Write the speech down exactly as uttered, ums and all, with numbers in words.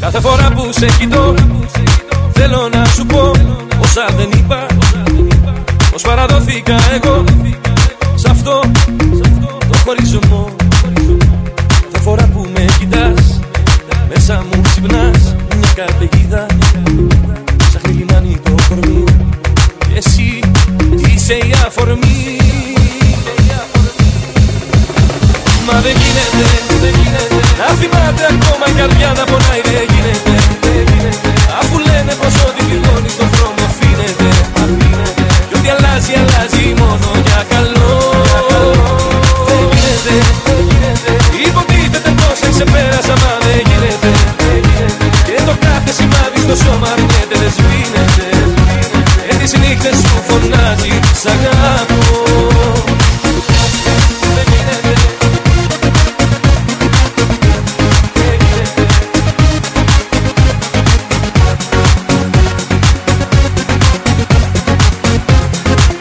Κάθε φορά που σε κοιτώ θέλω να σου πω όσα δεν είπα, πως παραδόθηκα εγώ σ' αυτό το χωρισμό. Κάθε φορά που με κοιτάς μέσα μου ξυπνάς μια καταιγίδα, ψάχνει λιμάνι το κορμί και εσύ είσαι η αφορμή. Μα δεν γίνεται, δεν γίνεται να θυμάται ακόμα η καρδιά να πονάει, ρε.